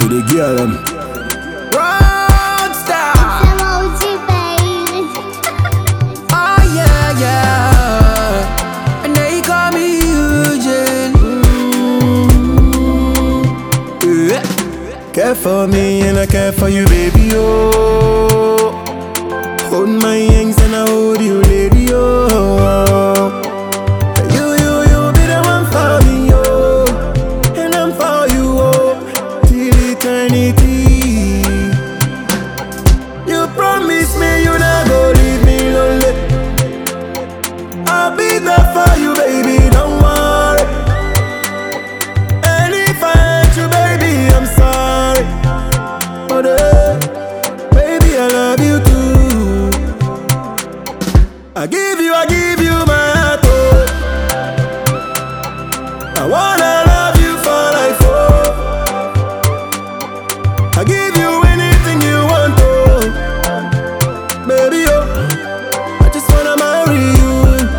for the girl them. Rockstar. Baby. Oh yeah, yeah. And they call me Eugene. Yeah. Care for me and I care for you, baby, oh. Hold my hands and I hold you, lady, oh. You be the one for me, oh. And I'm for you, oh, till eternity. You promise me you not go leave me lonely. I'll be there for you, baby, don't worry. And if I hurt you, baby, I'm sorry. But baby, I love you too. I give you my heart, oh. I wanna love you for life, oh. I give you anything you want, oh. Baby, oh, I just wanna marry you.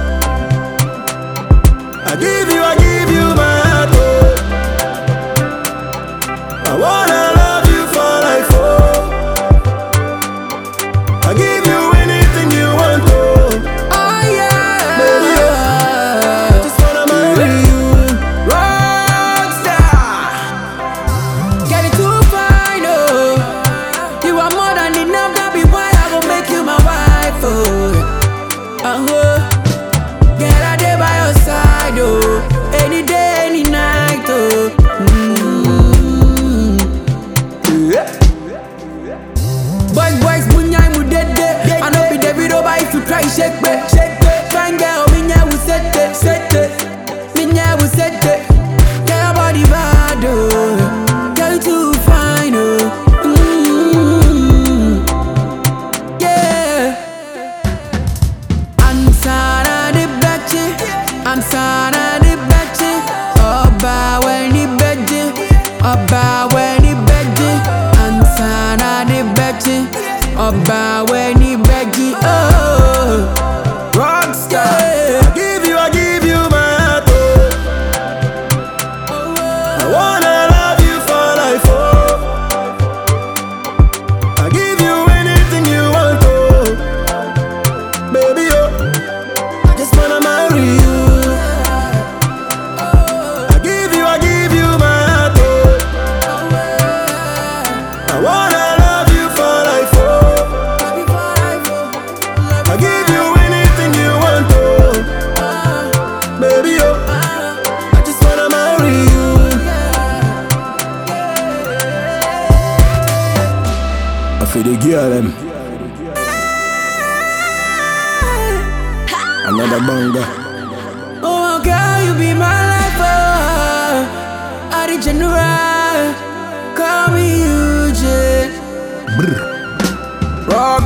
I give you my heart, oh. I wanna love you for life, oh. I give you anything you want, oh. Oh yeah. Baby, oh, I just wanna marry you. Rockstar. Get it too fine, oh. You are more than enough, that be why I gon' make you my wife, oh. Get a day by your side, oh. Any day, any night, oh. Yeah. Boys, bunyai mu dede. I know be David over if you try shake me. Fine girl, minya will set it. Minya will set it. Get your body bad, oh. Girl, you too fine, oh. Yeah. I'm sana de betche. I'm sana de betche. Oba when he betche. Oba when he betche. I'm sana de betche. Oba when he betche. Oh, Rockstar. I give you my heart, oh. I wanna love you for life, oh. I give you anything you want, oh. Baby, oh, I just wanna marry you. I give you my heart, oh. I wanna love you for life, oh. I give you anything you want, oh. Baby, oh, I just wanna marry you. I feel the girl them. Another banger. Oh girl, you be my life, oh. Original, call me Eugene. Rock